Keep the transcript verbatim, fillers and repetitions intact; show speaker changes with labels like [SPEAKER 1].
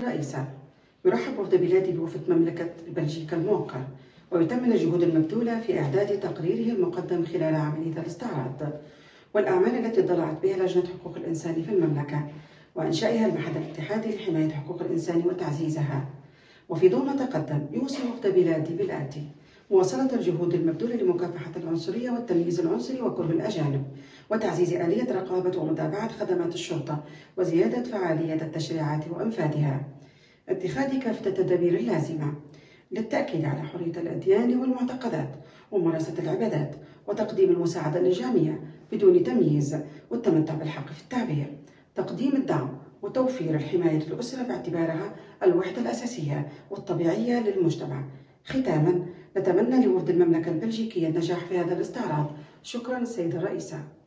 [SPEAKER 1] رئيسة. يرحب وفد بلادي بوفد مملكة بلجيكا الموقر، ويتمن الجهود المبذولة في إعداد تقريره المقدم خلال عملية الاستعراض والأعمال التي اطلعت بها لجنة حقوق الإنسان في المملكة وإنشائها المعهد الاتحادي لحماية حقوق الإنسان وتعزيزها. وفي ضوء ما تقدم، يوصي وفد بلادي بالآتي: مواصلة الجهود المبذولة لمكافحة العنصرية والتمييز العنصري وكره الأجانب، وتعزيز آلية رقابة ومتابعة خدمات الشرطة، وزيادة فعالية التشريعات وإنفاذها، اتخاذ كافة التدابير اللازمة للتأكيد على حرية الأديان والمعتقدات وممارسة العبادات، وتقديم المساعدة للجميع بدون تمييز، والتمتع بالحق في التعبير، تقديم الدعم وتوفير الحماية للأسرة باعتبارها الوحدة الأساسية والطبيعية للمجتمع. ختاما، نتمنى لوفد المملكة البلجيكية النجاح في هذا الاستعراض. شكرا السيدة الرئيسة.